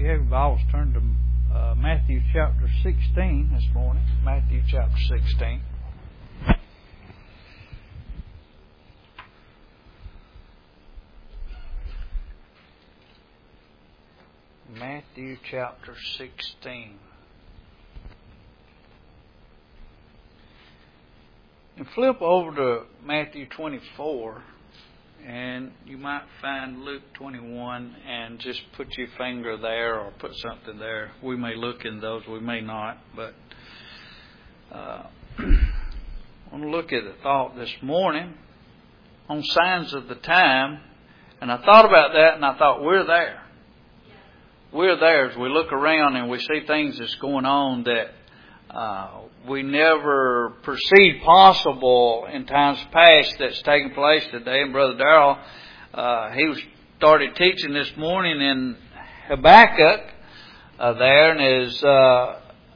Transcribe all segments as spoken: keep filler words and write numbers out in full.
have your Bibles, turn to uh, Matthew chapter sixteen this morning. Matthew chapter sixteen. Matthew chapter sixteen. And flip over to Matthew twenty-four, and you might find Luke twenty-one, and just put your finger there or put something there. We may look in those, we may not, but uh, I want to look at a thought this morning on signs of the time. And I thought about that, and I thought, we're there. We're there as we look around and we see things that's going on that uh, we never perceived possible in times past that's taking place today. And Brother Darrell, uh, he was started teaching this morning in Habakkuk uh, there, and as uh,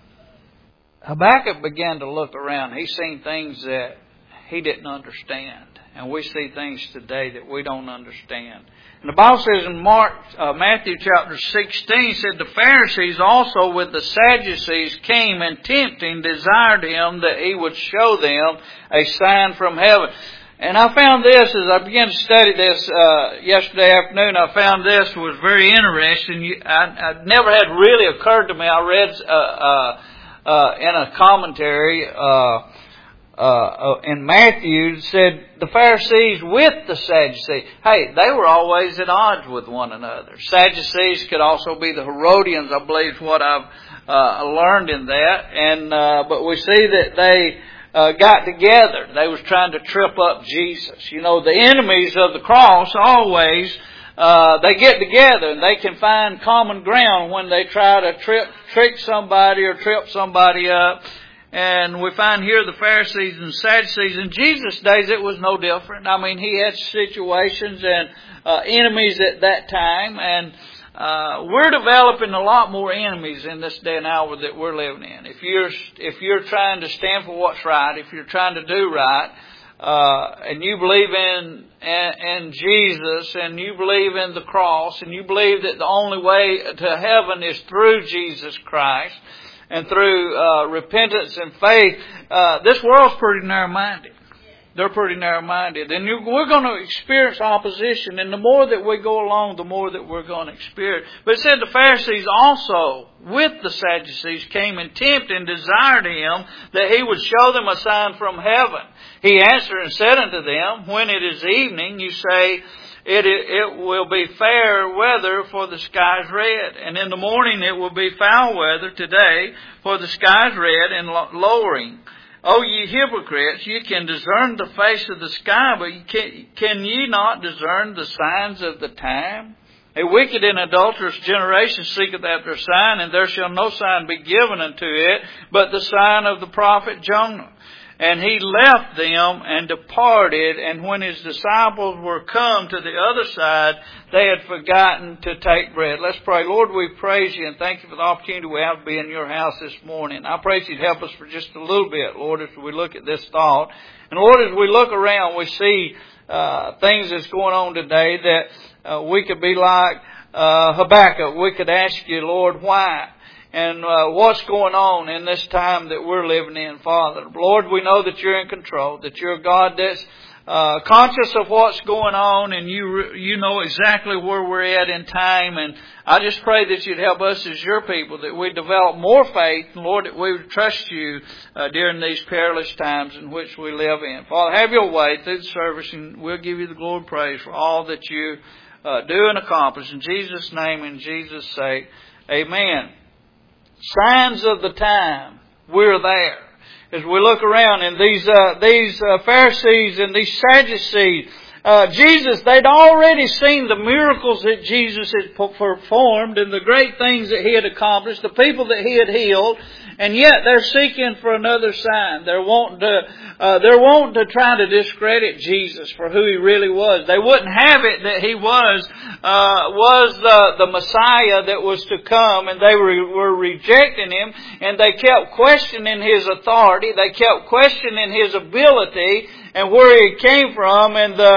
Habakkuk began to look around, he seen things that he didn't understand. And we see things today that we don't understand. And the Bible says in Mark, uh, Matthew chapter sixteen, said the Pharisees also with the Sadducees came and tempting desired him that he would show them a sign from heaven. And I found this as I began to study this uh, yesterday afternoon. I found this was very interesting. I, I never had really occurred to me. I read uh, uh, uh, in a commentary. Uh, Uh, in Matthew, said the Pharisees with the Sadducees. Hey, they were always at odds with one another. Sadducees could also be the Herodians, I believe is what I've uh, learned in that. And uh, but we see that they uh, got together. They was trying to trip up Jesus. You know, the enemies of the cross always uh, they get together and they can find common ground when they try to trip, trick somebody or trip somebody up. And we find here the Pharisees and Sadducees. In Jesus' days, it was no different. I mean, he had situations and uh, enemies at that time. And uh, we're developing a lot more enemies in this day and hour that we're living in. If you're if you're trying to stand for what's right, if you're trying to do right, uh, and you believe in, in in Jesus, and you believe in the cross, and you believe that the only way to heaven is through Jesus Christ, and through uh, repentance and faith, uh, this world's pretty narrow-minded. They're pretty narrow-minded. And you, we're going to experience opposition. And the more that we go along, the more that we're going to experience. But it said the Pharisees also, with the Sadducees, came and tempted and desired him that he would show them a sign from heaven. He answered and said unto them, when it is evening, you say, It, it will be fair weather, for the sky is red. And in the morning it will be foul weather today, for the sky is red and lowering. O ye hypocrites, ye can discern the face of the sky, but can, can ye not discern the signs of the time? A wicked and adulterous generation seeketh after a sign, and there shall no sign be given unto it, but the sign of the prophet Jonah. And he left them and departed, and when his disciples were come to the other side, they had forgotten to take bread. Let's pray. Lord, we praise you and thank you for the opportunity we have to be in your house this morning. I pray you'd help us for just a little bit, Lord, as we look at this thought. And Lord, as we look around, we see uh, things that's going on today that uh, we could be like uh, Habakkuk. We could ask you, Lord, why? And uh, what's going on in this time that we're living in, Father. Lord, we know that you're in control, that you're a God that's uh, conscious of what's going on, and you you know exactly where we're at in time. And I just pray that you'd help us as your people, that we develop more faith, and Lord, that we would trust you uh, during these perilous times in which we live in. Father, have your way through the service, and we'll give you the glory and praise for all that you uh, do and accomplish. In Jesus' name, in Jesus' sake, amen. Signs of the time, we're there. As we look around, and these uh, these uh, Pharisees and these Sadducees, uh, Jesus, they'd already seen the miracles that Jesus had performed and the great things that he had accomplished, the people that he had healed, and yet they're seeking for another sign. They're wanting to uh, they're wanting to try to discredit Jesus for who he really was. They wouldn't have it that he was uh, was the the Messiah that was to come, and they were, were rejecting him, and they kept questioning his authority. They kept questioning his ability and where he came from, and the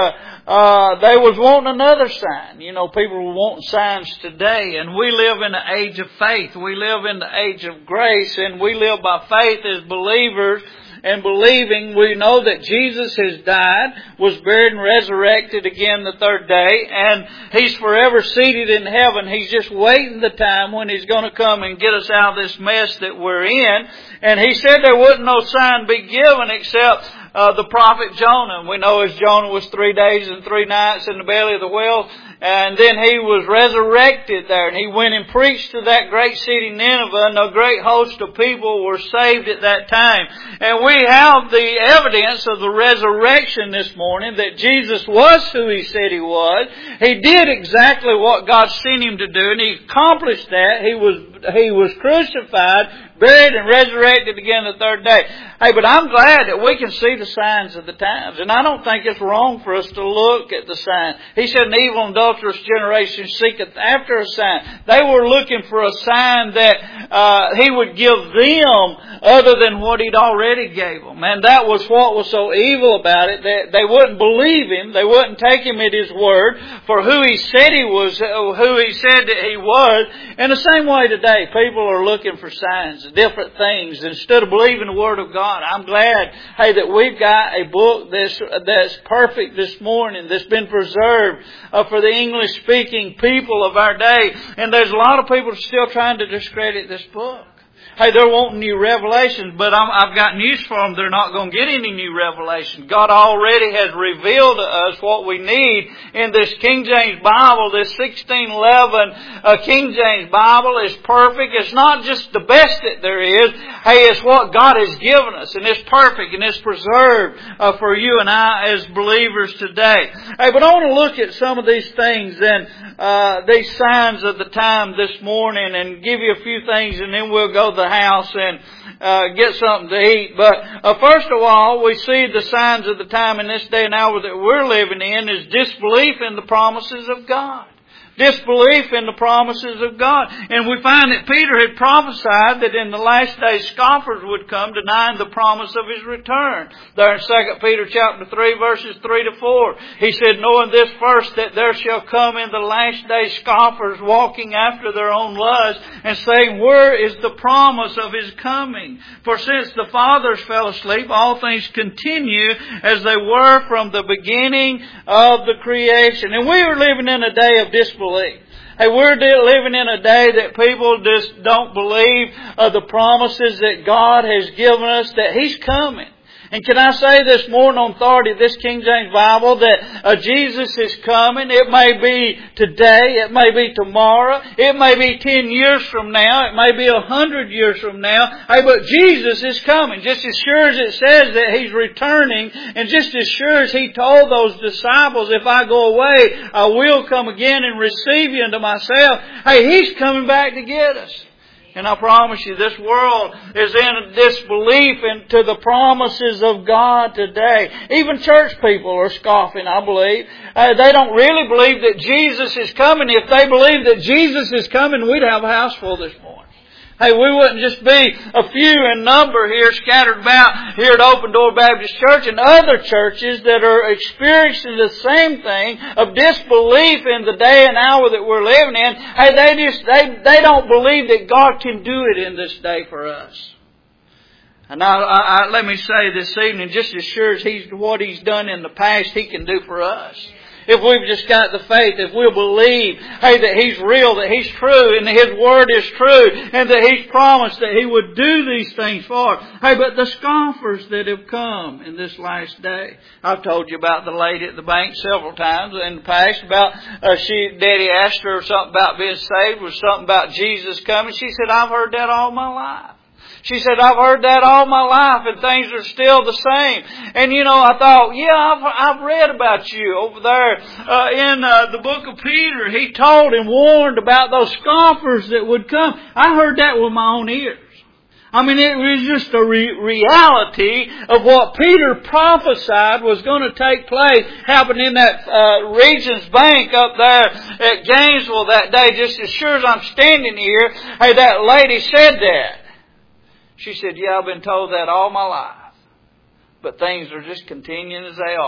uh, they was wanting another sign. You know, people were wanting signs today. And we live in the age of faith. We live in the age of grace. And we live by faith as believers. And believing, we know that Jesus has died, was buried and resurrected again the third day, and He's forever seated in heaven. He's just waiting the time when He's going to come and get us out of this mess that we're in. And He said there wouldn't no sign be given except uh, the prophet Jonah. And we know as Jonah was three days and three nights in the belly of the whale. And then he was resurrected there, and he went and preached to that great city Nineveh, and a great host of people were saved at that time. And we have the evidence of the resurrection this morning that Jesus was who He said He was. He did exactly what God sent Him to do, and He accomplished that. He was He was crucified, buried, and resurrected again the third day. Hey, but I'm glad that we can see the signs of the times. And I don't think it's wrong for us to look at the signs. He said, an evil and adulterous generation seeketh after a sign. They were looking for a sign that uh, He would give them other than what He'd already gave them. And that was what was so evil about it. That they wouldn't believe Him. They wouldn't take Him at His word for who He said He was, who He said that He was. And the same way today, people are looking for signs, different things, instead of believing the Word of God. I'm glad, hey, that we've got a book that's, that's perfect this morning, that's been preserved uh, for the English-speaking people of our day. And there's a lot of people still trying to discredit this book. Hey, they're wanting new revelations, but I'm, I've got news for them. They're not going to get any new revelation. God already has revealed to us what we need in this King James Bible. This sixteen eleven uh, King James Bible is perfect. It's not just the best that there is. Hey, it's what God has given us, and it's perfect, and it's preserved uh, for you and I as believers today. Hey, but I want to look at some of these things and uh, these signs of the time this morning and give you a few things, and then we'll go to the house and uh, get something to eat. But uh, first of all, we see the signs of the time in this day and hour that we're living in is disbelief in the promises of God. Disbelief in the promises of God. And we find that Peter had prophesied that in the last days scoffers would come, denying the promise of His return. There in Second Peter chapter three, verses three to four. He said, knowing this first, that there shall come in the last days scoffers walking after their own lust, and saying, where is the promise of His coming? For since the fathers fell asleep, all things continue as they were from the beginning of the creation. And we are living in a day of disbelief. Hey, we're living in a day that people just don't believe uh, the promises that God has given us, that He's coming. And can I say this morning on authority of this King James Bible that uh, Jesus is coming. It may be today. It may be tomorrow. It may be ten years from now. It may be a hundred years from now. Hey, but Jesus is coming. Just as sure as it says that He's returning, and just as sure as He told those disciples, if I go away, I will come again and receive you unto myself. Hey, He's coming back to get us. And I promise you, this world is in a disbelief into the promises of God today. Even church people are scoffing, I believe. Uh, they don't really believe that Jesus is coming. If they believed that Jesus is coming, we'd have a house full this morning. Hey, we wouldn't just be a few in number here scattered about here at Open Door Baptist Church and other churches that are experiencing the same thing of disbelief in the day and hour that we're living in. Hey, they just, they, they don't believe that God can do it in this day for us. And I, I, I, let me say this evening, just as sure as He's what He's done in the past, He can do for us. If we've just got the faith, if we'll believe, hey, that He's real, that He's true, and His Word is true, and that He's promised that He would do these things for us. Hey, but the scoffers that have come in this last day. I've told you about the lady at the bank several times in the past about, uh, she, Daddy asked her something about being saved, was something about Jesus coming. She said, I've heard that all my life. She said, I've heard that all my life and things are still the same. And you know, I thought, yeah, I've, I've read about you over there uh, in uh, the book of Peter. He told and warned about those scoffers that would come. I heard that with my own ears. I mean, it was just a re- reality of what Peter prophesied was going to take place, happened in that uh, Regions Bank up there at Gainesville that day. Just as sure as I'm standing here, hey, that lady said that. She said, yeah, I've been told that all my life. But things are just continuing as they are.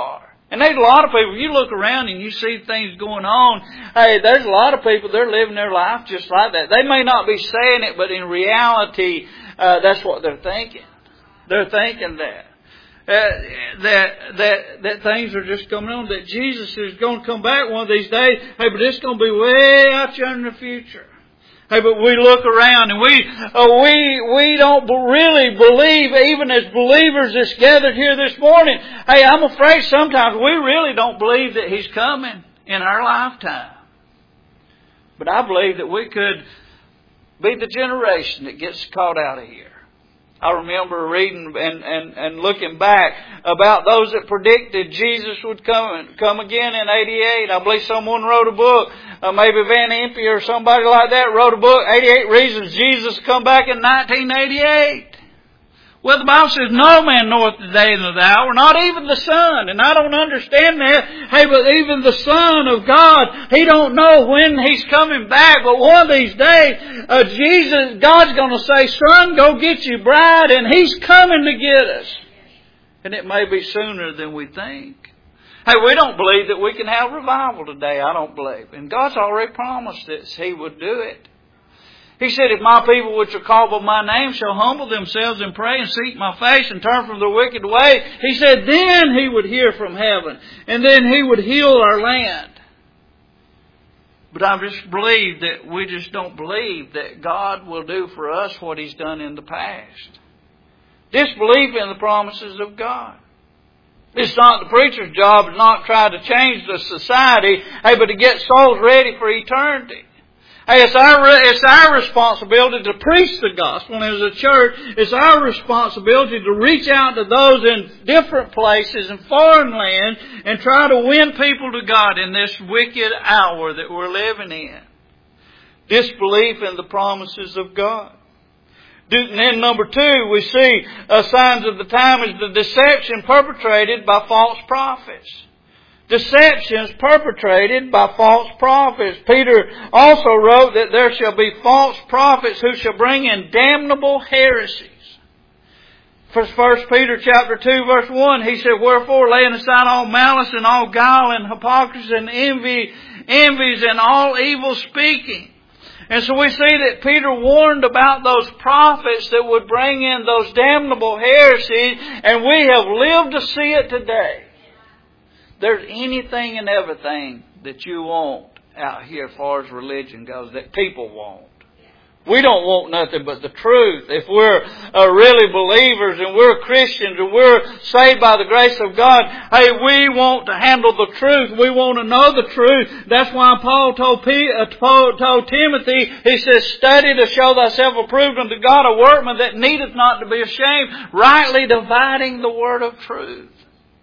And there's a lot of people, you look around and you see things going on, hey, there's a lot of people, they're living their life just like that. They may not be saying it, but in reality, uh, that's what they're thinking. They're thinking that. Uh, that that that things are just coming on, that Jesus is going to come back one of these days. Hey, but it's going to be way out there in the future. Hey, but we look around and we uh, we we don't really believe, even as believers that's gathered here this morning. Hey, I'm afraid sometimes we really don't believe that He's coming in our lifetime. But I believe that we could be the generation that gets caught out of here. I remember reading and, and, and looking back about those that predicted Jesus would come come again in eighty-eight. I believe someone wrote a book, uh, maybe Van Impe or somebody like that wrote a book, eighty-eight Reasons Jesus come back in nineteen eighty-eight. Well, the Bible says no man knoweth the day nor the hour, not even the Son. And I don't understand that. Hey, but even the Son of God, He don't know when He's coming back. But one of these days, uh, Jesus, God's going to say, Son, go get your bride, and He's coming to get us. And it may be sooner than we think. Hey, we don't believe that we can have revival today. I don't believe. And God's already promised that He would do it. He said, if my people which are called by my name shall humble themselves and pray and seek my face and turn from their wicked way, He said, then He would hear from heaven and then He would heal our land. But I just believe that we just don't believe that God will do for us what He's done in the past. Disbelief in the promises of God. It's not the preacher's job to not try to change the society, hey, but to get souls ready for eternity. Hey, it's our, it's our responsibility to preach the gospel. And as a church, it's our responsibility to reach out to those in different places and foreign land and try to win people to God in this wicked hour that we're living in. Disbelief in the promises of God. And then number two, we see uh, signs of the time is the deception perpetrated by false prophets. Deceptions perpetrated by false prophets. Peter also wrote that there shall be false prophets who shall bring in damnable heresies. First Peter chapter two verse one, he said, wherefore laying aside all malice and all guile and hypocrisy and envy, envies and all evil speaking. And so we see that Peter warned about those prophets that would bring in those damnable heresies, and we have lived to see it today. There's anything and everything that you want out here as far as religion goes that people want. We don't want nothing but the truth. If we're uh, really believers and we're Christians and we're saved by the grace of God, hey, we want to handle the truth. We want to know the truth. That's why Paul told, P, uh, Paul told Timothy, he says, study to show thyself approved unto God, a workman that needeth not to be ashamed, rightly dividing the word of truth.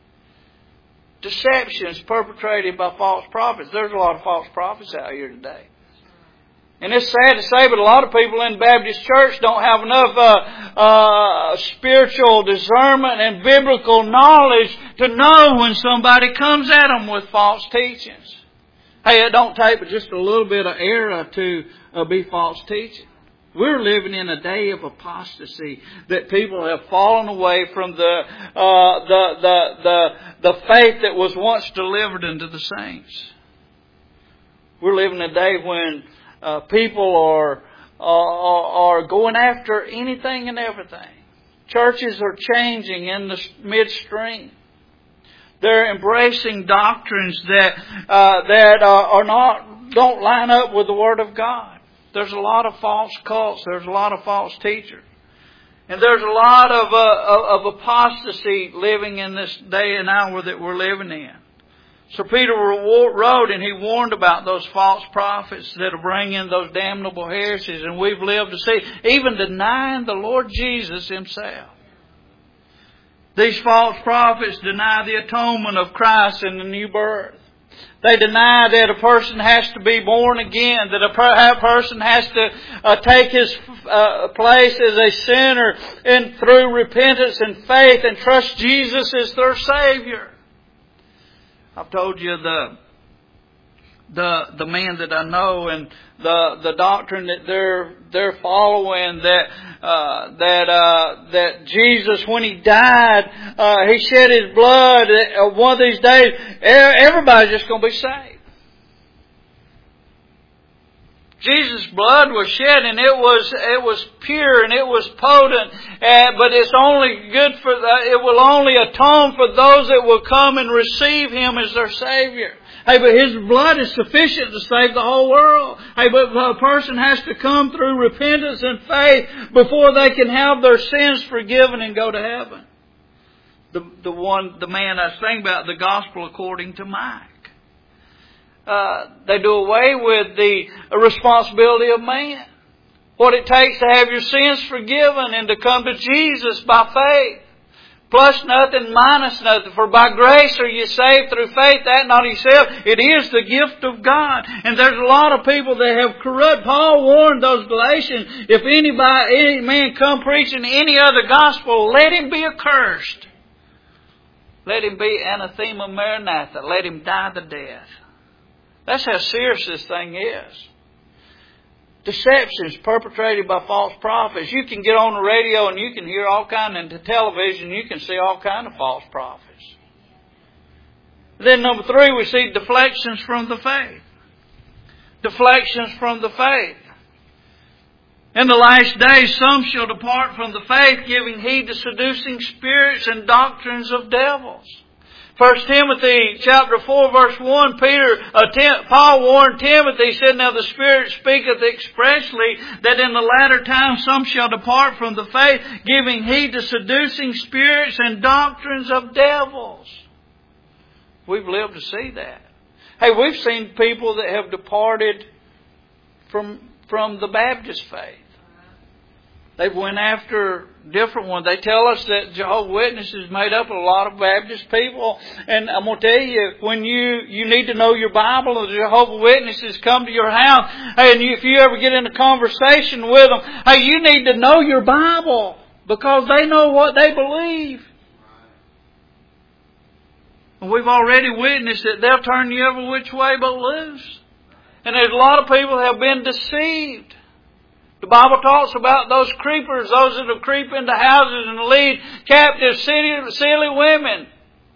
Deceptions perpetrated by false prophets. There's a lot of false prophets out here today. And it's sad to say, but a lot of people in the Baptist church don't have enough uh, uh, spiritual discernment and biblical knowledge to know when somebody comes at them with false teachings. Hey, it don't take but just a little bit of error to uh, be false teaching. We're living in a day of apostasy, that people have fallen away from the uh, the the the the faith that was once delivered unto the saints. We're living in a day when uh, people are, are are going after anything and everything. Churches are changing in the midstream. They're embracing doctrines that uh, that uh, are not don't line up with the Word of God. There's a lot of false cults. There's a lot of false teachers. And there's a lot of, uh, of apostasy living in this day and hour that we're living in. So Peter wrote and he warned about those false prophets that will bring in those damnable heresies. And we've lived to see, even denying the Lord Jesus Himself. These false prophets deny the atonement of Christ in the new birth. They deny that a person has to be born again, that a per- person has to uh, take his uh, place as a sinner and through repentance and faith and trust Jesus as their Savior. I've told you the the the men that I know and the the doctrine that they're they're following, that uh, that uh, that Jesus, when He died, uh, He shed His blood. Uh, one of these days, everybody's just going to be saved. Jesus' blood was shed, and it was it was pure and it was potent. Uh, but it's only good for the, it will only atone for those that will come and receive Him as their Savior. Hey, but His blood is sufficient to save the whole world. Hey, but a person has to come through repentance and faith before they can have their sins forgiven and go to heaven. The the one the man I was thinking about, the gospel according to Mike. Uh, they do away with the responsibility of man. What it takes to have your sins forgiven and to come to Jesus by faith. Plus nothing, minus nothing. For by grace are you saved through faith, that not yourself. It is the gift of God. And there's a lot of people that have corrupt. Paul warned those Galatians, if anybody, any man come preaching any other gospel, let him be accursed. Let him be anathema maranatha. Let him die the death. That's how serious this thing is. Deceptions perpetrated by false prophets. You can get on the radio and you can hear all kind, and the television you can see all kind of false prophets. Then number three, we see deflections from the faith. Deflections from the faith. In the last days, some shall depart from the faith, giving heed to seducing spirits and doctrines of devils. First Timothy chapter four verse one, Peter, uh, Tim, Paul warned Timothy, he said, now the Spirit speaketh expressly that in the latter time some shall depart from the faith, giving heed to seducing spirits and doctrines of devils. We've lived to see that. Hey, we've seen people that have departed from, from the Baptist faith. They've went after different ones. They tell us that Jehovah's Witnesses is made up of a lot of Baptist people. And I'm going to tell you, when you, you need to know your Bible, and the Jehovah's Witnesses come to your house, and you, if you ever get in a conversation with them, hey, you need to know your Bible, because they know what they believe. And we've already witnessed that they'll turn you every which way but loose. And there's a lot of people that have been deceived. The Bible talks about those creepers, those that will creep into houses and lead captive silly, silly women.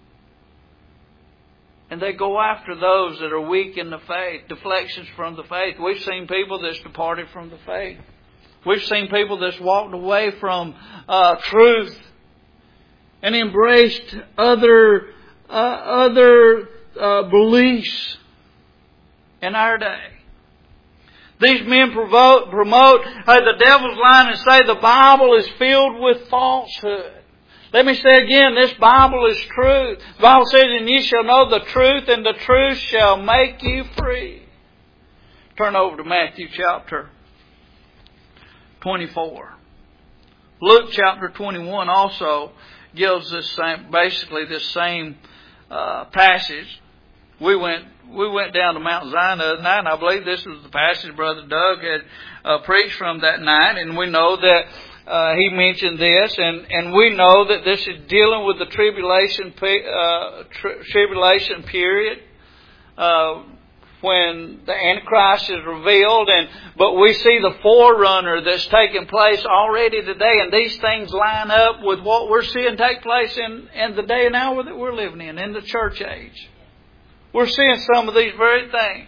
And they go after those that are weak in the faith, deflections from the faith. We've seen people that's departed from the faith. We've seen people that's walked away from uh, truth and embraced other uh, other uh, beliefs in our day. These men promote, promote uh, the devil's line and say the Bible is filled with falsehood. Let me say again, this Bible is truth. The Bible says, and ye shall know the truth, and the truth shall make you free. Turn over to Matthew chapter twenty-four. Luke chapter twenty-one also gives this same, basically this same uh, passage. We went we went down to Mount Zion the other night, and I believe this was the passage Brother Doug had uh, preached from that night. And we know that uh, he mentioned this, and, and we know that this is dealing with the tribulation uh, tri- tribulation period uh, when the Antichrist is revealed. And but we see the forerunner that's taking place already today, and these things line up with what we're seeing take place in, in the day and hour that we're living in, in the church age. We're seeing some of these very things.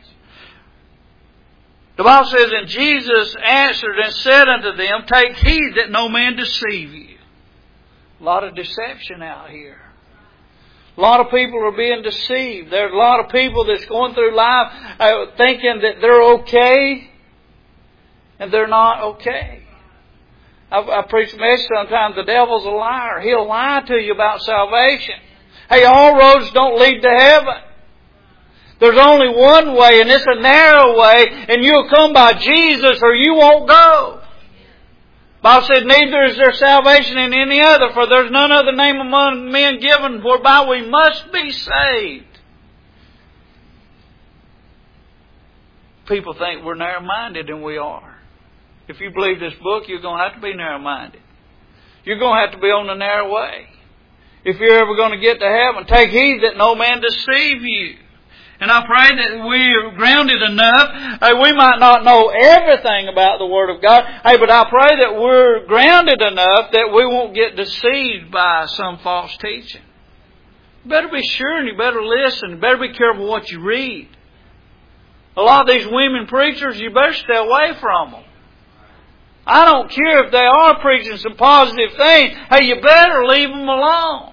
The Bible says, and Jesus answered and said unto them, take heed that no man deceive you. A lot of deception out here. A lot of people are being deceived. There's a lot of people that's going through life uh, thinking that they're okay, and they're not okay. I, I preach a message sometimes, the devil's a liar. He'll lie to you about salvation. Hey, all roads don't lead to heaven. There's only one way, and it's a narrow way, and you'll come by Jesus or you won't go. The Bible said, neither is there salvation in any other, for there's none other name among men given whereby we must be saved. People think we're narrow-minded, and we are. If you believe this book, you're going to have to be narrow-minded. You're going to have to be on the narrow way. If you're ever going to get to heaven, take heed that no man deceive you. And I pray that we're grounded enough. Hey, we might not know everything about the Word of God. Hey, but I pray that we're grounded enough that we won't get deceived by some false teaching. You better be sure and you better listen. You better be careful what you read. A lot of these women preachers, you better stay away from them. I don't care if they are preaching some positive things. Hey, you better leave them alone.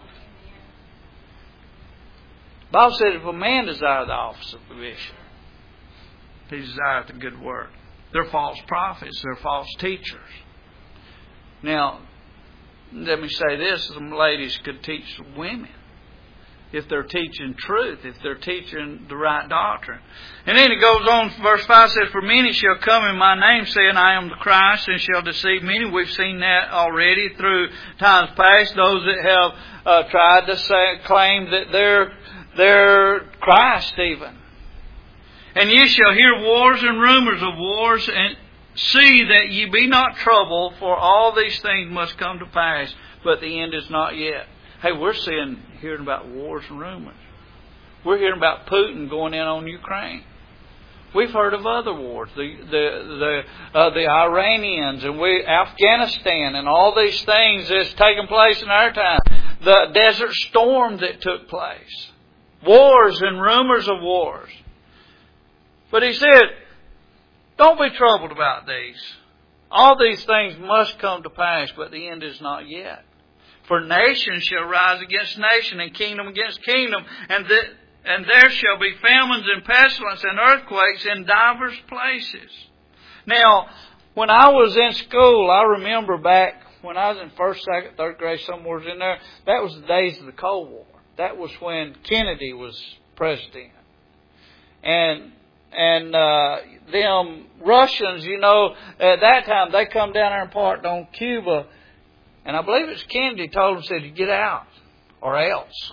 The Bible said if a man desire the office of a bishop, he desireth the good work. They're false prophets. They're false teachers. Now, let me say this. Some ladies could teach women if they're teaching truth, if they're teaching the right doctrine. And then it goes on, verse five says, for many shall come in my name, saying, I am the Christ, and shall deceive many. We've seen that already through times past. Those that have uh, tried to say, claim that they're, they're Christ even. And ye shall hear wars and rumors of wars, and see that ye be not troubled, for all these things must come to pass, but the end is not yet. Hey, we're seeing, hearing about wars and rumors. We're hearing about Putin going in on Ukraine. We've heard of other wars, the the the uh, the Iranians and we Afghanistan and all these things that's taken place in our time. The Desert Storm that took place, wars and rumors of wars. But he said, don't be troubled about these. All these things must come to pass, but the end is not yet. For nation shall rise against nation, and kingdom against kingdom, and, the, and there shall be famines and pestilence and earthquakes in divers places. Now, when I was in school, I remember back when I was in first, second, third grade, somewhere in there, that was the days of the Cold War. That was when Kennedy was president. And and uh, them Russians, you know, at that time, they come down there and parked on Cuba. And I believe it's Kennedy told him, said, you get out or else.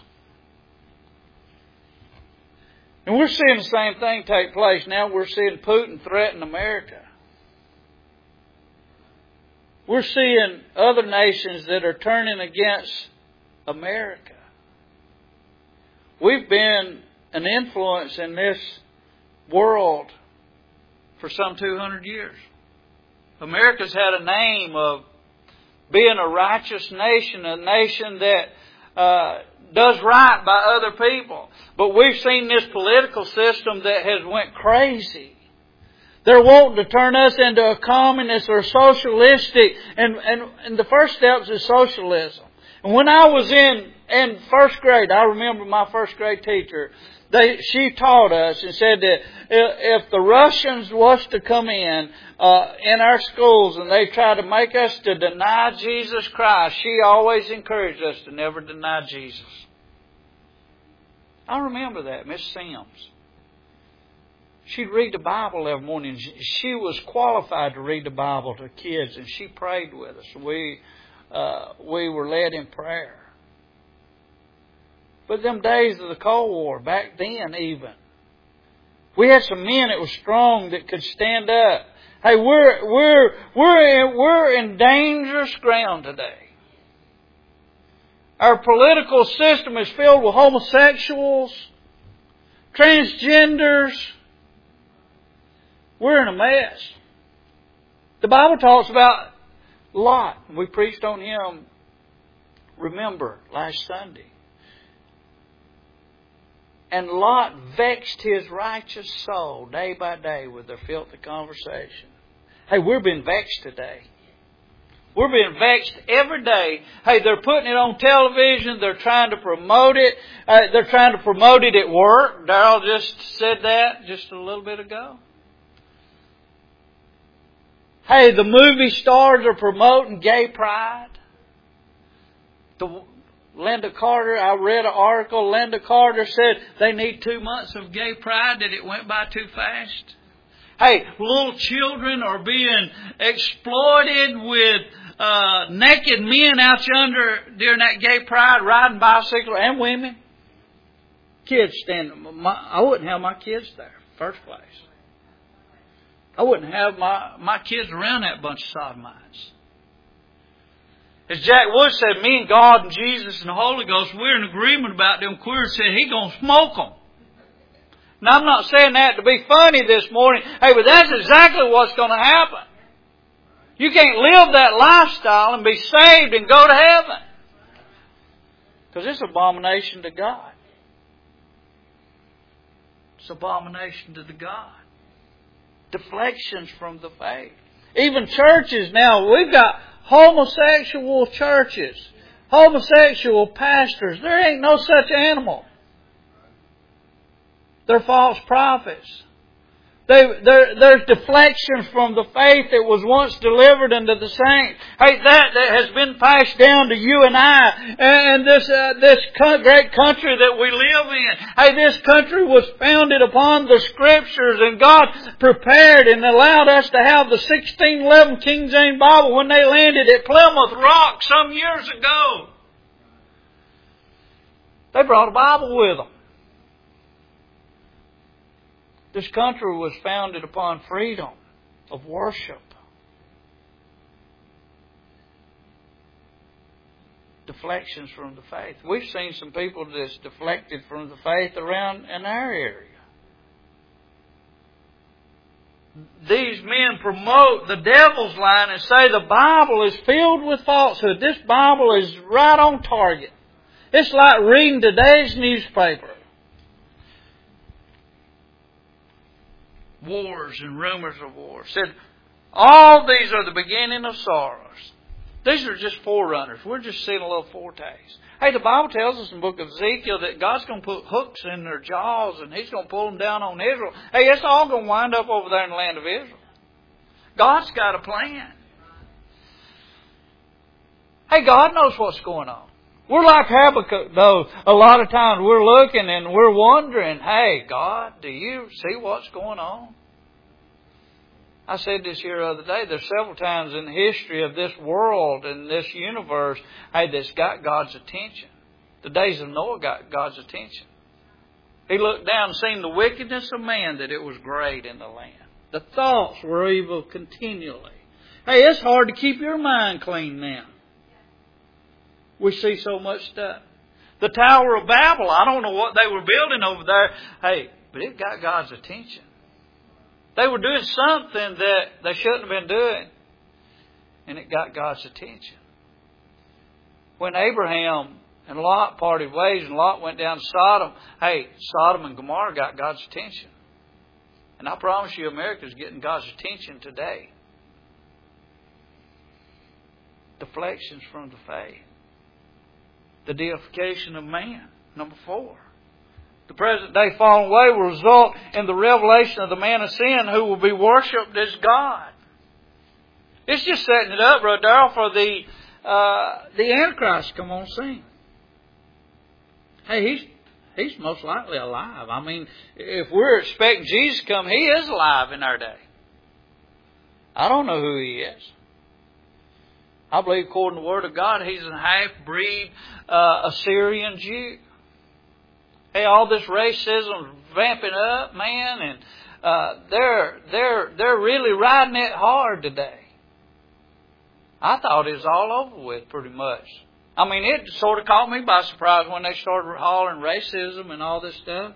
And we're seeing the same thing take place. Now we're seeing Putin threaten America. We're seeing other nations that are turning against America. We've been an influence in this world for some two hundred years. America's had a name of being a righteous nation, a nation that uh, does right by other people. But we've seen this political system that has went crazy. They're wanting to turn us into a communist or socialistic. And, and, and the first steps is socialism. And when I was in, in first grade, I remember my first grade teacher, They, she taught us and said that if the Russians was to come in uh, in our schools and they try to make us to deny Jesus Christ, she always encouraged us to never deny Jesus. I remember that, Miss Sims. She'd read the Bible every morning. She was qualified to read the Bible to kids, and she prayed with us. We uh, we were led in prayer. But them days of the Cold War, back then even, we had some men that were strong that could stand up. Hey, we're we're we're in, we're in dangerous ground today. Our political system is filled with homosexuals, transgenders. We're in a mess. The Bible talks about Lot. We preached on him, remember, last Sunday. And Lot vexed his righteous soul day by day with their filthy conversation. Hey, we're being vexed today. We're being vexed every day. Hey, they're putting it on television. They're trying to promote it. Uh, they're trying to promote it at work. Darrell just said that just a little bit ago. Hey, the movie stars are promoting gay pride. The Linda Carter, I read an article, Linda Carter said they need two months of gay pride, that it went by too fast. Hey, little children are being exploited with uh, naked men out yonder during that gay pride, riding bicycles, and women. Kids standing, my, I wouldn't have my kids there, first place. I wouldn't have my, my kids around that bunch of sodomites. As Jack Wood said, me and God and Jesus and the Holy Ghost, we're in agreement about them queers. Said He's going to smoke them. Now, I'm not saying that to be funny this morning. Hey, but that's exactly what's going to happen. You can't live that lifestyle and be saved and go to heaven. Because it's abomination to God. It's abomination to the God. Deflections from the faith. Even churches now, we've got homosexual churches. Homosexual pastors. There ain't no such animal. They're false prophets. They, there's deflections from the faith that was once delivered unto the saints. Hey, that, that has been passed down to you and I, and this uh, this great country that we live in. Hey, this country was founded upon the Scriptures, and God prepared and allowed us to have the sixteen eleven King James Bible when they landed at Plymouth Rock some years ago. They brought a Bible with them. This country was founded upon freedom of worship. Deflections from the faith. We've seen some people that's deflected from the faith around in our area. These men promote the devil's line and say the Bible is filled with falsehood. This Bible is right on target. It's like reading today's newspaper. Wars and rumors of wars. Said, all these are the beginning of sorrows. These are just forerunners. We're just seeing a little foretaste. Hey, the Bible tells us in the book of Ezekiel that God's going to put hooks in their jaws and He's going to pull them down on Israel. Hey, it's all going to wind up over there in the land of Israel. God's got a plan. Hey, God knows what's going on. We're like Habakkuk, though. A lot of times we're looking and we're wondering, hey, God, do you see what's going on? I said this here the other day. There's several times in the history of this world and this universe, hey, that's got God's attention. The days of Noah got God's attention. He looked down and seen the wickedness of man, that it was great in the land. The thoughts were evil continually. Hey, it's hard to keep your mind clean now. We see so much stuff. The Tower of Babel, I don't know what they were building over there. Hey, but it got God's attention. They were doing something that they shouldn't have been doing. And it got God's attention. When Abraham and Lot parted ways and Lot went down to Sodom, hey, Sodom and Gomorrah got God's attention. And I promise you, America's getting God's attention today. Deflections from the faith. The deification of man. Number four. The present day fallen away will result in the revelation of the man of sin who will be worshipped as God. It's just setting it up, Brother Darrell, for the uh, the Antichrist to come on scene. Hey, he's he's most likely alive. I mean, if we're expecting Jesus to come, He is alive in our day. I don't know who He is. I believe, according to the Word of God, He's a half-breed uh, Assyrian Jew. Hey, all this racism vamping up, man, and uh, they're they're they're really riding it hard today. I thought it was all over with, pretty much. I mean, it sort of caught me by surprise when they started hollering racism and all this stuff.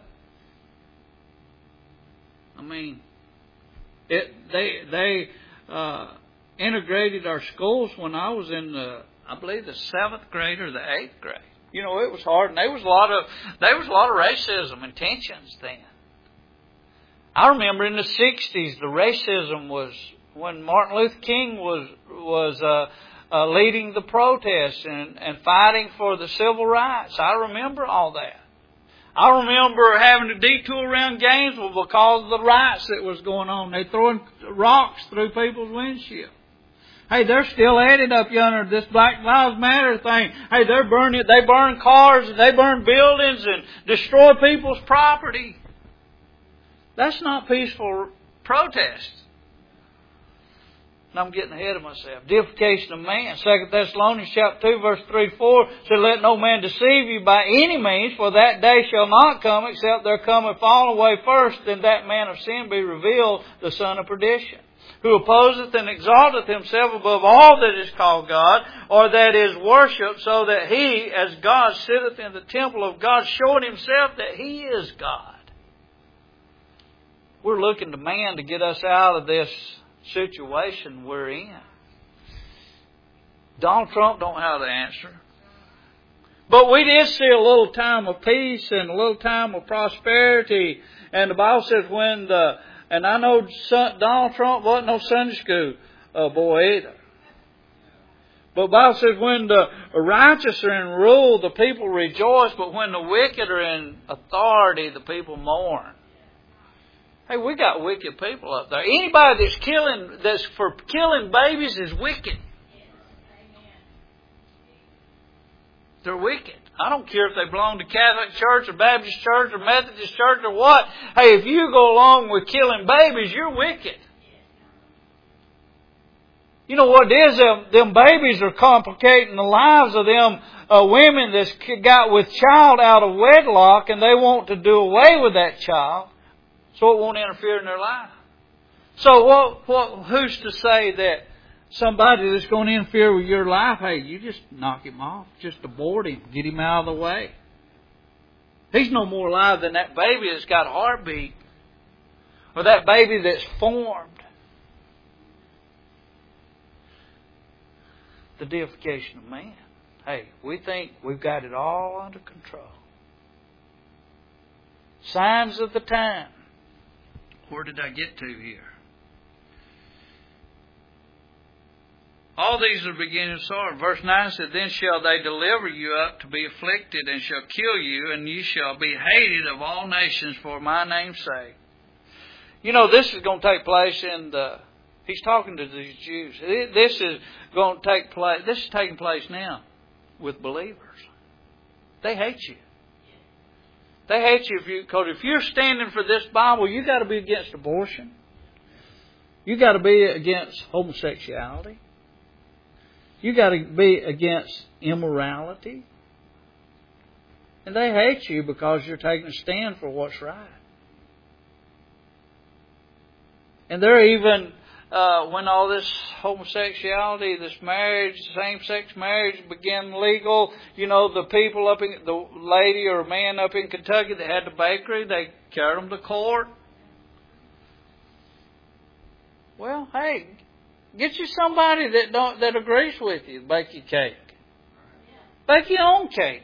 I mean, it they they. Uh, integrated our schools when I was in the, I believe, the seventh grade or the eighth grade. You know, it was hard, and there was a lot of there was a lot of racism and tensions then. I remember in the sixties, the racism was when Martin Luther King was was uh, uh, leading the protests and, and fighting for the civil rights. I remember all that. I remember having to detour around Gainesville because of the riots that was going on. They throwing rocks through people's windshield. Hey, they're still at it up yonder, this Black Lives Matter thing. Hey, they're burning, they burn cars and they burn buildings and destroy people's property. That's not peaceful protest. And I'm getting ahead of myself. Deification of man. Second Thessalonians chapter two, verse three to four said, let no man deceive you by any means, for that day shall not come, except there come a falling away first, then that man of sin be revealed, the son of perdition, who opposeth and exalteth himself above all that is called God, or that is worshipped, so that he, as God, sitteth in the temple of God, showing himself that He is God. We're looking to man to get us out of this situation we're in. Donald Trump don't have the answer. But we did see a little time of peace and a little time of prosperity. And the Bible says when the, and I know Donald Trump wasn't no Sunday school uh, boy either. But the Bible says when the righteous are in rule, the people rejoice. But when the wicked are in authority, the people mourn. Hey, we got wicked people up there. Anybody that's killing, that's for killing babies is wicked. They're wicked. I don't care if they belong to Catholic Church or Baptist Church or Methodist Church or what. Hey, if you go along with killing babies, you're wicked. You know what it is? Them, them babies are complicating the lives of them uh, women that's got with child out of wedlock, and they want to do away with that child so it won't interfere in their life. So what? What? Who's to say that somebody that's going to interfere with your life, hey, you just knock him off, just abort him, get him out of the way. He's no more alive than that baby that's got a heartbeat, or that baby that's formed. The deification of man. Hey, we think we've got it all under control. Signs of the time. Where did I get to here? All these are beginning of sorrow. Verse nine said, Then shall they deliver you up to be afflicted, and shall kill you, and you shall be hated of all nations for my name's sake. You know, this is going to take place in the... He's talking to these Jews. This is going to take place. This is taking place now with believers. They hate you. They hate you if you, because if you're standing for this Bible, you got to be against abortion. You got to be against homosexuality. You got to be against immorality. And they hate you because you're taking a stand for what's right. And they're even, uh, when all this homosexuality, this marriage, same-sex marriage began legal, you know, the people up in, the lady or man up in Kentucky that had the bakery, they carried them to court. Well, hey, get you somebody that don't that agrees with you. Bake your cake. Bake your own cake.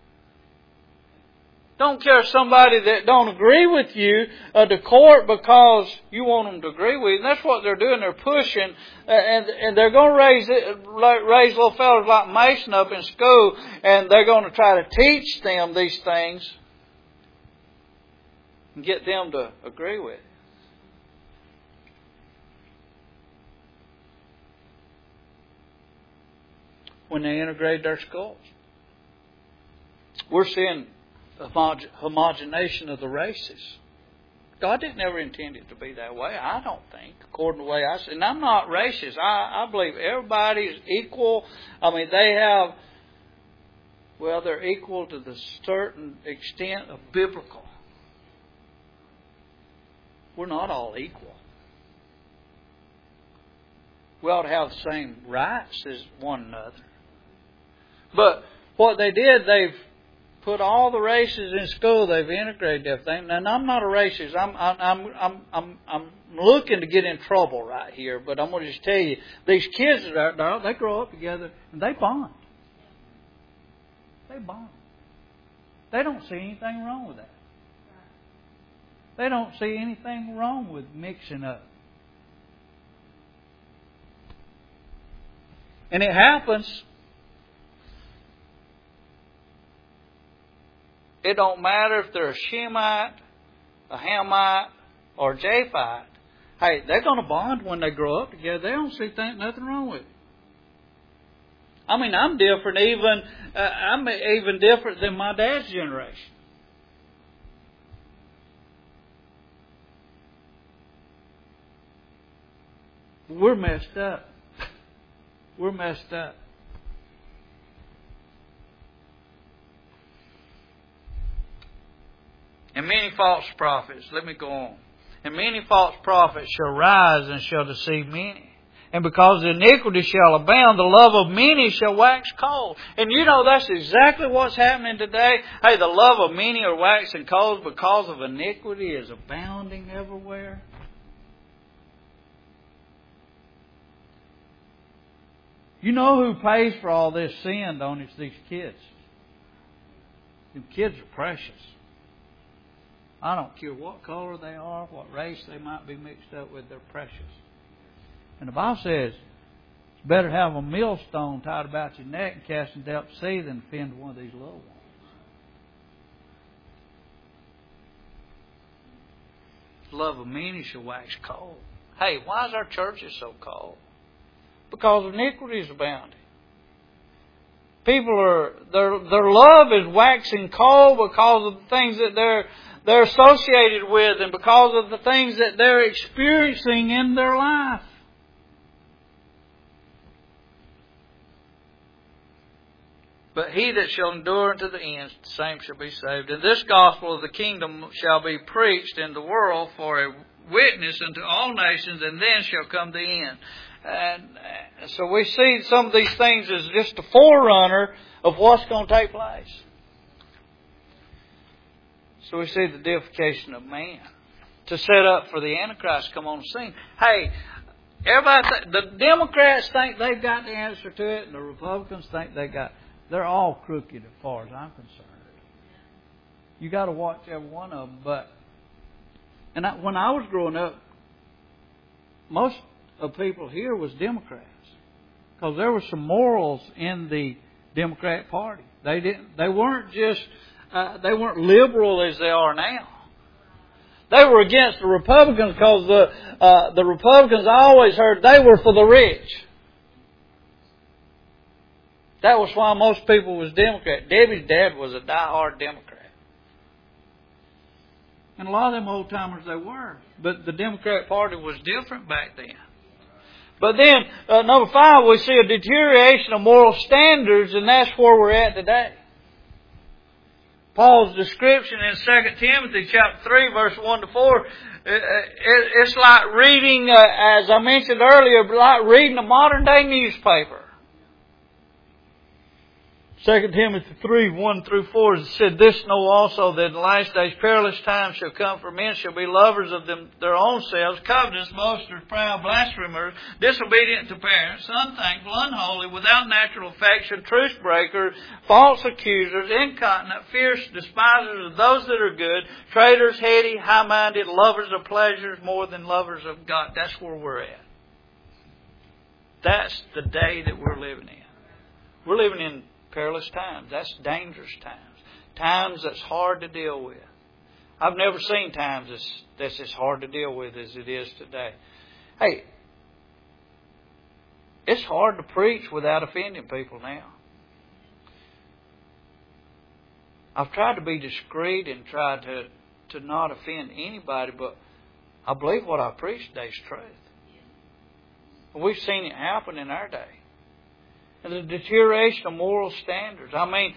Don't carry somebody that don't agree with you uh, to court because you want them to agree with you. And that's what they're doing. They're pushing, uh, and and they're going to raise it, raise little fellas like Mason up in school, and they're going to try to teach them these things and get them to agree with it. When they integrate their schools, we're seeing homogenation of the races. God didn't ever intend it to be that way, I don't think, according to the way I see it. And I'm not racist. I, I believe everybody is equal. I mean, they have, well, they're equal to the certain extent of biblical. We're not all equal. We ought to have the same rights as one another. But what they did, they've put all the races in school. They've integrated everything. And I'm not a racist. I'm I'm I'm I'm I'm looking to get in trouble right here. But I'm going to just tell you, these kids that are out there, they grow up together and they bond. They bond. They don't see anything wrong with that. They don't see anything wrong with mixing up. And it happens. It don't matter if they're a Shemite, a Hamite, or a Japhite. Hey, they're going to bond when they grow up together. They don't see th- nothing wrong with it. I mean, I'm different. Even uh, I'm even different than my dad's generation. We're messed up. We're messed up. And many false prophets, let me go on. And many false prophets shall rise and shall deceive many. And because the iniquity shall abound, the love of many shall wax cold. And you know that's exactly what's happening today. Hey, the love of many are waxing cold because of iniquity is abounding everywhere. You know who pays for all this sin, don't you? It's these kids. Them kids are precious. I don't care what color they are, what race they might be mixed up with, they're precious. And the Bible says it's better to have a millstone tied about your neck and cast into the depth of the sea than offend one of these little ones. Love of many shall wax cold. Hey, why is our churches so cold? Because iniquity is abounding. People are their their love is waxing cold because of the things that they're they're associated with and because of the things that they're experiencing in their life. But he that shall endure unto the end, the same shall be saved. And this gospel of the kingdom shall be preached in the world for a witness unto all nations, and then shall come the end. And so we see some of these things as just a forerunner of what's going to take place. So we see the deification of man to set up for the Antichrist to come on the scene. Hey, everybody, th- the Democrats think they've got the answer to it, and the Republicans think they got. They're all crooked as far as I'm concerned. You got to watch every one of them. But and I, when I was growing up, most of people here was Democrats because there were some morals in the Democratic Party. They didn't. They weren't just. Uh, they weren't liberal as they are now. They were against the Republicans because the uh, the Republicans, I always heard, they were for the rich. That was why most people was Democrat. Debbie's dad was a diehard Democrat. And a lot of them old timers they were. But the Democratic Party was different back then. But then, uh, number five, we see a deterioration of moral standards, and that's where we're at today. Paul's description in Second Timothy chapter three, verse one to four, it's like reading, uh, as I mentioned earlier, like reading a modern day newspaper. Second Timothy three, one through four, it said, "This know also that in the last days perilous times shall come, for men shall be lovers of them, their own selves, covetous, boasters, proud, blasphemers, disobedient to parents, unthankful, unholy, without natural affection, truce breakers, false accusers, incontinent, fierce, despisers of those that are good, traitors, heady, high-minded, lovers of pleasures more than lovers of God." That's where we're at. That's the day that we're living in. We're living in perilous times. That's dangerous times. Times that's hard to deal with. I've never seen times that's, that's as hard to deal with as it is today. Hey, it's hard to preach without offending people now. I've tried to be discreet and tried to, to not offend anybody, but I believe what I preach today is truth. We've seen it happen in our day. And the deterioration of moral standards. I mean,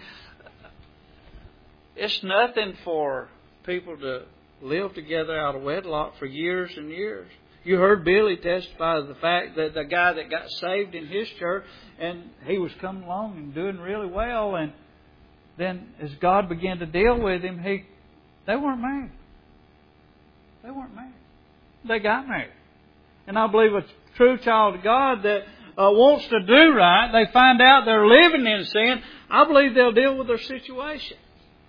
it's nothing for people to live together out of wedlock for years and years. You heard Billy testify to the fact that the guy that got saved in his church, and he was coming along and doing really well, and then as God began to deal with him, he they weren't married. They weren't married. They got married. And I believe a true child of God that Uh, wants to do right, they find out they're living in sin, I believe they'll deal with their situation.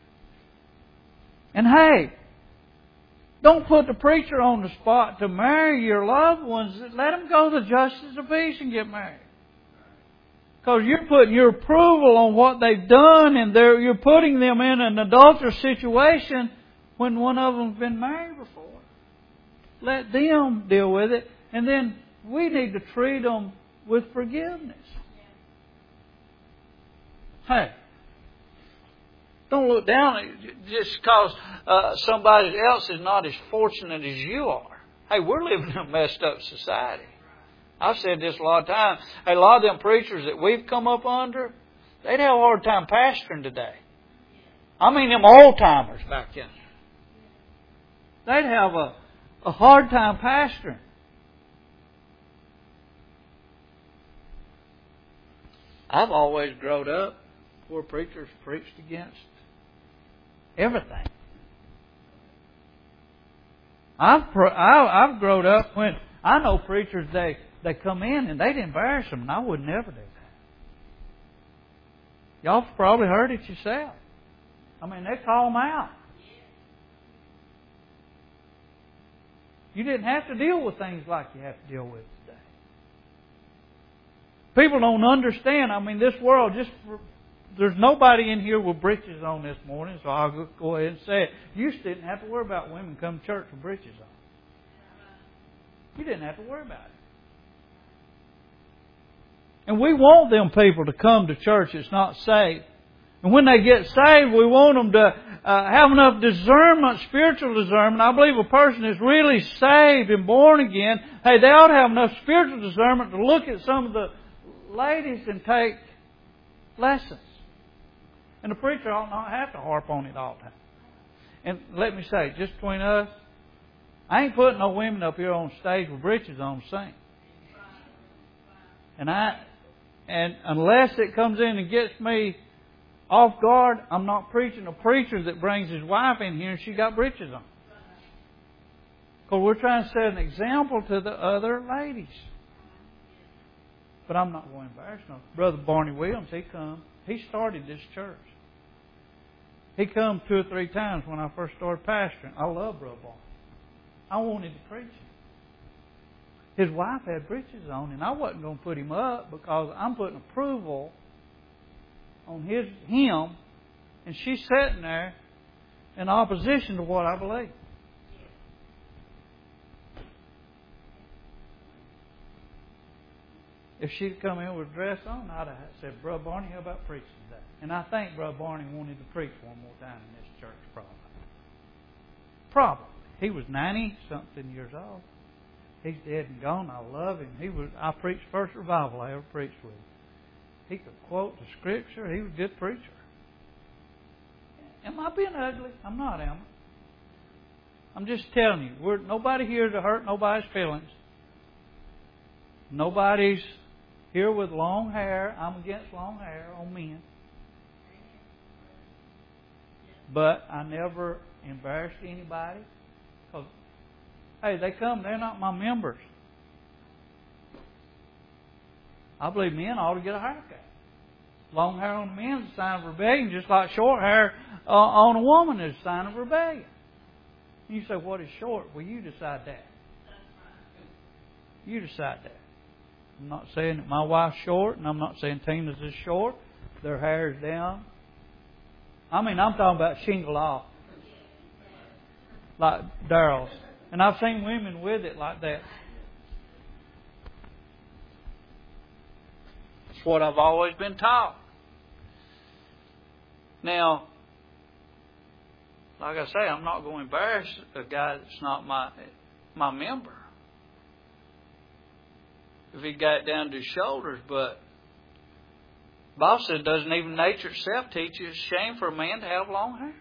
And hey, don't put the preacher on the spot to marry your loved ones. Let them go to the justice of peace and get married. Because you're putting your approval on what they've done, and they're, you're putting them in an adulterous situation when one of them's been married before. Let them deal with it, and then we need to treat them with forgiveness. Hey, don't look down just because uh, somebody else is not as fortunate as you are. Hey, we're living in a messed up society. I've said this a lot of times. Hey, a lot of them preachers that we've come up under, they'd have a hard time pastoring today. I mean them old timers back then. They'd have a, a hard time pastoring. I've always grown up where preachers preached against everything. I've I, I've grown up when I know preachers, they, they come in and they'd embarrass them, and I would never do that. Y'all probably heard it yourself. I mean, they call them out. You didn't have to deal with things like you have to deal with today. People don't understand. I mean, this world, just for, there's nobody in here with breeches on this morning, so I'll go ahead and say it. You didn't have to worry about women coming to church with breeches on. You didn't have to worry about it. And we want them people to come to church that's not saved. And when they get saved, we want them to uh, have enough discernment, spiritual discernment. I believe a person is really saved and born again, hey, they ought to have enough spiritual discernment to look at some of the ladies and take lessons. And the preacher ought not have to harp on it all the time. And let me say, just between us, I ain't putting no women up here on stage with breeches on to sing. And I, and unless it comes in and gets me off guard, I'm not preaching a preacher that brings his wife in here and she got breeches on. Because we're trying to set an example to the other ladies. But I'm not going to embarrass no. Brother Barney Williams, he come. He started this church. He come two or three times when I first started pastoring. I love Brother Barney. I wanted to preach him. His wife had breeches on, and I wasn't going to put him up because I'm putting approval on his him, and she's sitting there in opposition to what I believe. If she'd come in with a dress on, I'd have said, Brother Barney, how about preaching today? And I think Brother Barney wanted to preach one more time in this church, probably. Probably. He was ninety-something years old. He's dead and gone. I love him. He was. I preached the first revival I ever preached with him. He could quote the Scripture. He was a good preacher. Am I being ugly? I'm not, am I? I'm just telling you. We're, nobody here to hurt nobody's feelings. Nobody's here with long hair. I'm against long hair on men. But I never embarrassed anybody. Because, hey, they come, they're not my members. I believe men ought to get a haircut. Long hair on a man is a sign of rebellion, just like short hair uh, on a woman is a sign of rebellion. You say, what is short? Well, you decide that. You decide that. I'm not saying that my wife's short, and I'm not saying Tina's is short. Their hair is down. I mean, I'm talking about shingle off. Like Daryl's. And I've seen women with it like that. It's what I've always been taught. Now, like I say, I'm not going to embarrass a guy that's not my my member. If he got it down to his shoulders, but the Bible said, doesn't even nature itself teach you it's shame for a man to have long hair?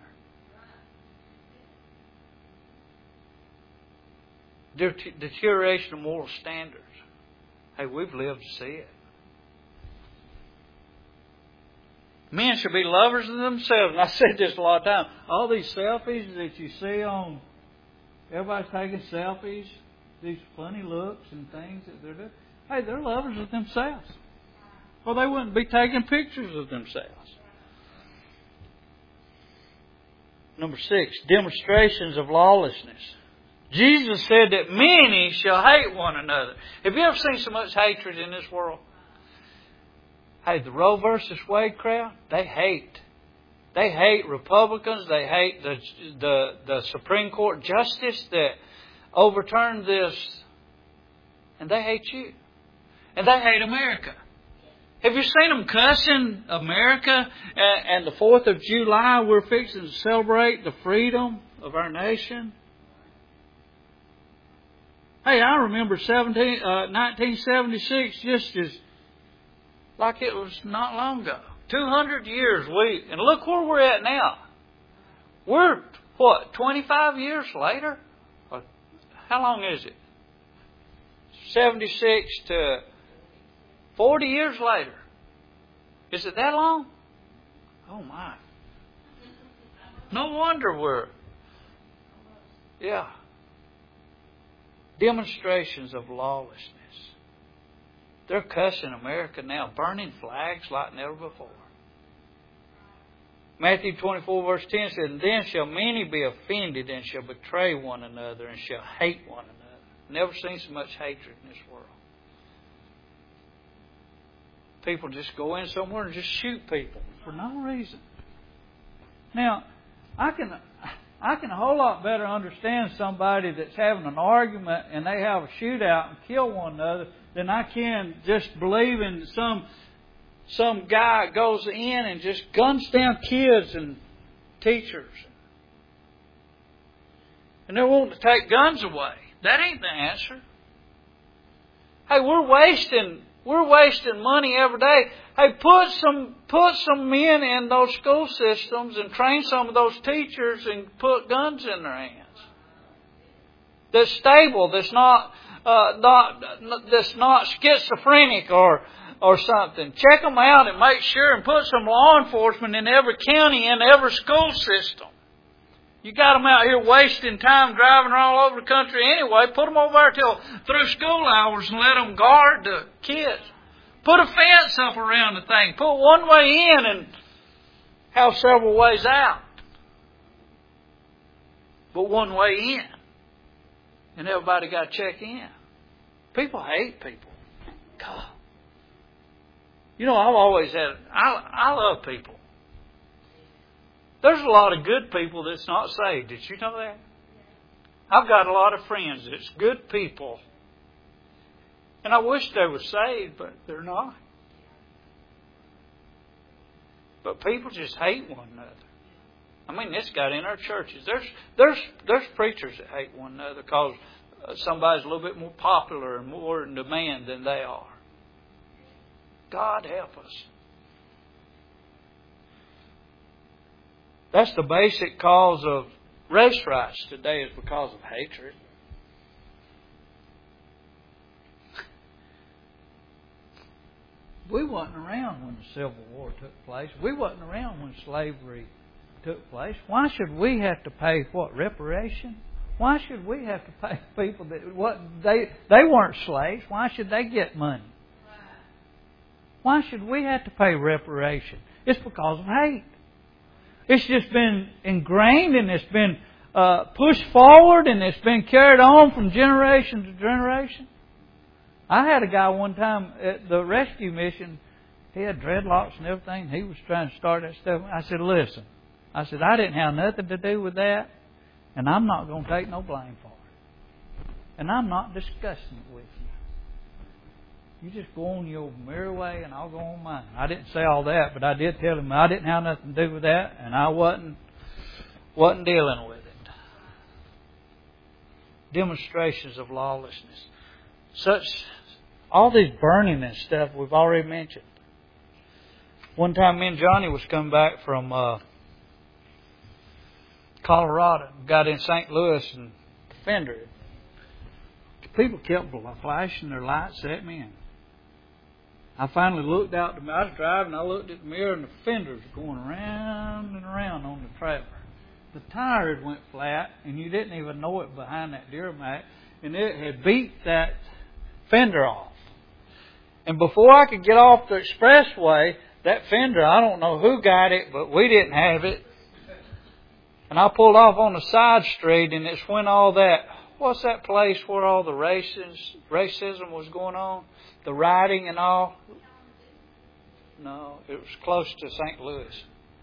Deterioration of moral standards. Hey, we've lived to see it. Men should be lovers of themselves. And I said this a lot of times. All these selfies that you see on, everybody's taking selfies, these funny looks and things that they're doing. Hey, they're lovers of themselves. Well, they wouldn't be taking pictures of themselves. Number six, demonstrations of lawlessness. Jesus said that many shall hate one another. Have you ever seen so much hatred in this world? Hey, the Roe versus Wade crowd, they hate. They hate Republicans. They hate the, the, the Supreme Court justice that overturned this. And they hate you. And they hate America. Have you seen them cussing America? And, and the fourth of July, we're fixing to celebrate the freedom of our nation. Hey, I remember seventeen, uh, nineteen seventy-six just as like it was not long ago. two hundred years. We and look where we're at now. We're, what, twenty-five years later? How long is it? seventy-six to forty years later. Is it that long? Oh my. No wonder we're, yeah. Demonstrations of lawlessness. They're cussing America now, burning flags like never before. Matthew twenty-four verse ten says, "And then shall many be offended and shall betray one another and shall hate one another." Never seen so much hatred in this world. People just go in somewhere and just shoot people for no reason. Now, I can I can a whole lot better understand somebody that's having an argument and they have a shootout and kill one another than I can just believe in some some guy goes in and just guns down kids and teachers. And they're wanting to take guns away. That ain't the answer. Hey, we're wasting we're wasting money every day. Hey, put some put some men in those school systems and train some of those teachers and put guns in their hands. That's stable. That's not uh, not that's not schizophrenic or or something. Check them out and make sure and put some law enforcement in every county and every school system. You got them out here wasting time driving all over the country anyway. Put them over there till through school hours and let them guard the kids. Put a fence up around the thing. Put one way in and have several ways out. But one way in. And everybody got to check in. People hate people. God. You know, I've always had, I, I love people. There's a lot of good people that's not saved. Did you know that? I've got a lot of friends that's good people. And I wish they were saved, but they're not. But people just hate one another. I mean, this got in our churches. There's there's there's preachers that hate one another because somebody's a little bit more popular and more in demand than they are. God help us. That's the basic cause of race riots today, is because of hatred. We wasn't around when the Civil War took place. We wasn't around when slavery took place. Why should we have to pay what, reparation? Why should we have to pay people that what they they weren't slaves? Why should they get money? Why should we have to pay reparation? It's because of hate. It's just been ingrained and it's been uh, pushed forward and it's been carried on from generation to generation. I had a guy one time at the rescue mission. He had dreadlocks and everything. He was trying to start that stuff. I said, listen. I said, I didn't have nothing to do with that. And I'm not going to take no blame for it. And I'm not discussing it with you. You just go on your merry way and I'll go on mine. I didn't say all that, but I did tell him I didn't have nothing to do with that and I wasn't, wasn't dealing with it. Demonstrations of lawlessness. Such, all these burning and stuff we've already mentioned. One time me and Johnny was coming back from uh, Colorado. Got in Saint Louis and Fender. People kept flashing their lights at me. And I finally looked out. The, I was driving. I looked at the mirror, and the fenders were going around and around on the trailer. The tire had went flat, and you didn't even know it behind that Duramax, and it had beat that fender off. And before I could get off the expressway, that fender, I don't know who got it, but we didn't have it. And I pulled off on the side street, and it's when all that, what's that place where all the races, racism was going on? The rioting and all? No, it was close to Saint Louis.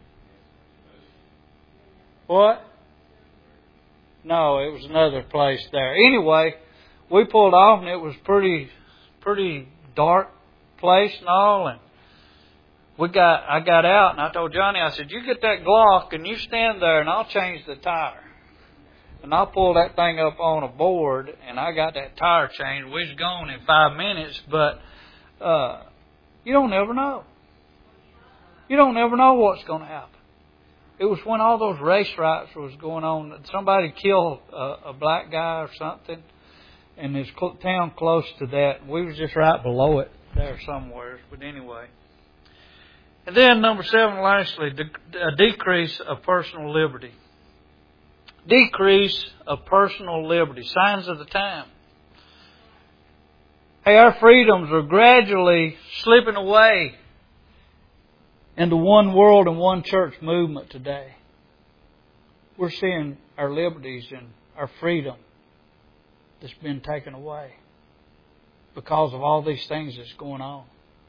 What? No, it was another place there. Anyway, we pulled off and it was pretty, pretty dark place and all. And we got, I got out and I told Johnny, I said, you get that Glock and you stand there and I'll change the tire. And I pulled that thing up on a board and I got that tire changed. We was gone in five minutes, but uh, you don't ever know. You don't ever know what's going to happen. It was when all those race riots was going on. Somebody killed a, a black guy or something, and there's a town close to that. We was just right below it there somewhere. But anyway, And then number seven, lastly, a decrease of personal liberty. Decrease of personal liberty. Signs of the time. Hey, our freedoms are gradually slipping away into one world and one church movement today. We're seeing our liberties and our freedom that's been taken away because of all these things that's going on.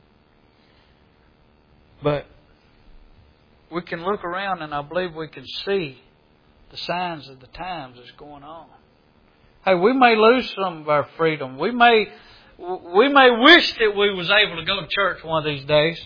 But we can look around and I believe we can see the signs of the times that's going on. Hey, we may lose some of our freedom. We may we may wish that we was able to go to church one of these days.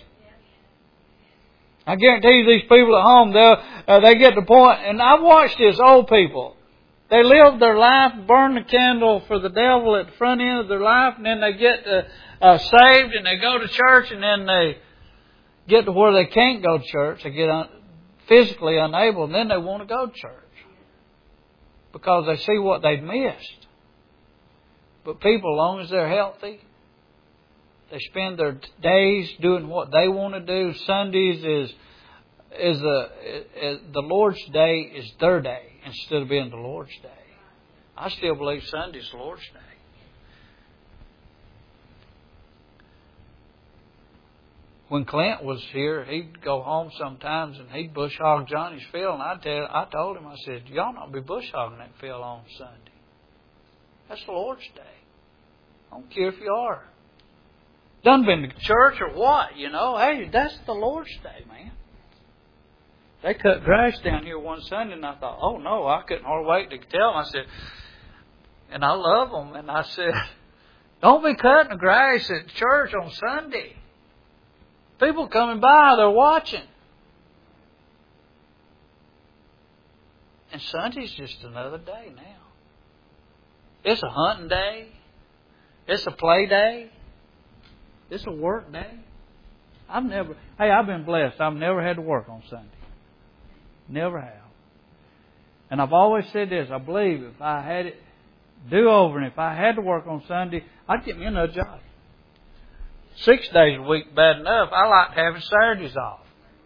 I guarantee you these people at home, they uh, they get to the point, and I've watched this, old people. They live their life, burn the candle for the devil at the front end of their life, and then they get uh, uh, saved and they go to church, and then they get to where they can't go to church. They get un- physically unable, and then they want to go to church because they see what they've missed. But people, as long as they're healthy, they spend their days doing what they want to do. Sundays is is a is, the Lord's Day is their day instead of being the Lord's Day. I still believe Sunday's the Lord's Day. When Clint was here, he'd go home sometimes and he'd bush hog Johnny's field. And I tell, I told him, I said, y'all not be bush hogging that field on Sunday. That's the Lord's Day. I don't care if you are. Done been to church or what, you know. Hey, that's the Lord's Day, man. They cut grass down here one Sunday, and I thought, oh no, I couldn't hardly wait to tell them. I said, and I love them, and I said, don't be cutting the grass at church on Sunday. People coming by, they're watching. And Sunday's just another day now. It's a hunting day. It's a play day. It's a work day. I've never, hey, I've been blessed. I've never had to work on Sunday. Never have. And I've always said this, I believe if I had it do over and if I had to work on Sunday, I'd get me another job. Six days a week, bad enough. I like having Saturdays off.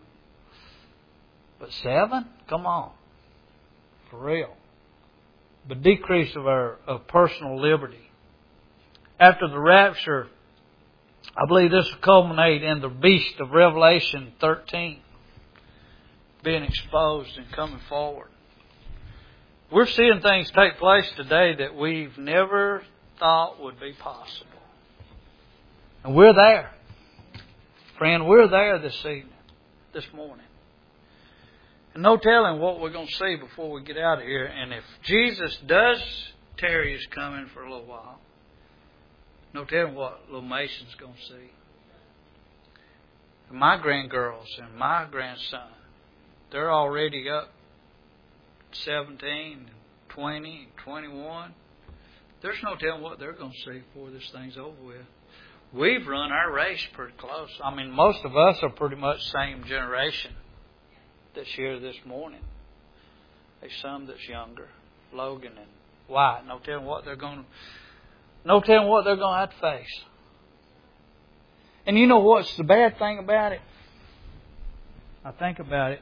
But seven? Come on. For real. The decrease of our of personal liberty. After the rapture, I believe this will culminate in the beast of Revelation thirteen being exposed and coming forward. We're seeing things take place today that we've never thought would be possible. And we're there. Friend, we're there this evening, this morning. And no telling what we're going to see before we get out of here. And if Jesus does tarry His coming for a little while, no telling what little Mason's going to see. And my grandgirls and my grandson, they're already up seventeen, twenty, twenty-one. There's no telling what they're going to see before this thing's over with. We've run our race pretty close. I mean, most of us are pretty much the same generation that's here this morning. There's some that's younger, Logan and White. No telling what they're going to, no telling what they're going to have to face. And you know what's the bad thing about it? I think about it.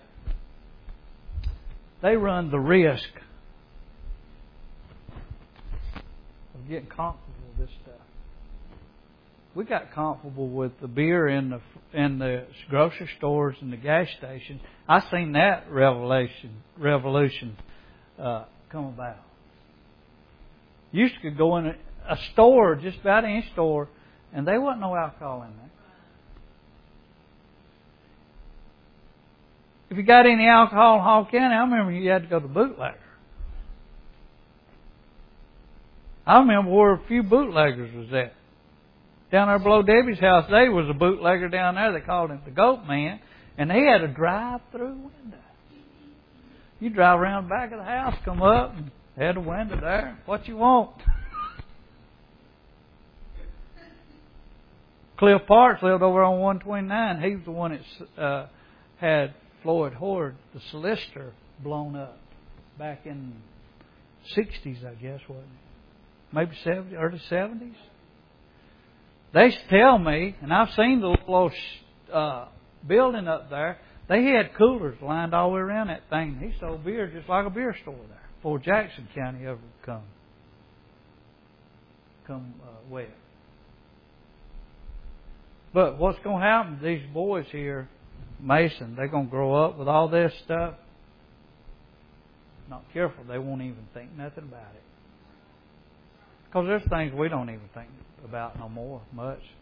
They run the risk of getting comfortable with this stuff. We got comfortable with the beer in the in the grocery stores and the gas station. I seen that revelation revolution uh, come about. You used to go in a, a store, just about any store, and there wasn't no alcohol in there. If you got any alcohol in Hall County, I remember you had to go to bootlegger. I remember where a few bootleggers was at. Down there below Debbie's house, there was a bootlegger down there. They called him the Goat Man. And he had a drive-through window. You drive around the back of the house, come up, and had a window there. What you want? Cliff Parks lived over on one twenty-nine. He was the one that uh, had Floyd Horde, the solicitor, blown up back in the sixties, I guess, wasn't it? Maybe seventies, early seventies. They tell me, and I've seen the little uh, building up there. They had coolers lined all the way around that thing. He sold beer just like a beer store there before Jackson County ever come come uh, west. But what's going to happen? These boys here, Mason, they're going to grow up with all this stuff. Not careful, they won't even think nothing about it. Because there's things we don't even think about no more much.